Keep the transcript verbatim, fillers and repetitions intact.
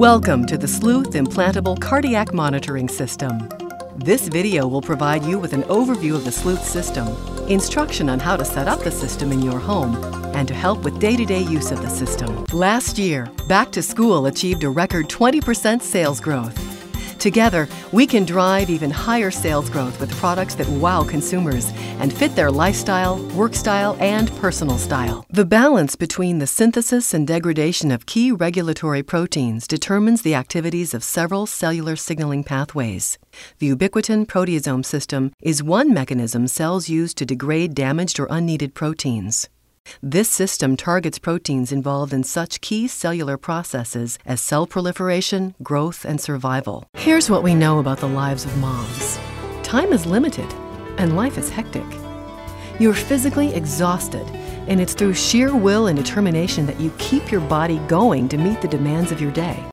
Welcome to the Sleuth Implantable Cardiac Monitoring System. This video will provide you with an overview of the Sleuth system, instruction on how to set up the system in your home, and to help with day-to-day use of the system. Last year, Back to School achieved a record twenty percent sales growth. Together, we can drive even higher sales growth with products that wow consumers and fit their lifestyle, work style, and personal style. The balance between the synthesis and degradation of key regulatory proteins determines the activities of several cellular signaling pathways. The ubiquitin proteasome system is one mechanism cells use to degrade damaged or unneeded proteins. This system targets proteins involved in such key cellular processes as cell proliferation, growth, and survival. Here's what we know about the lives of moms. Time is limited, and life is hectic. You're physically exhausted, and it's through sheer will and determination that you keep your body going to meet the demands of your day.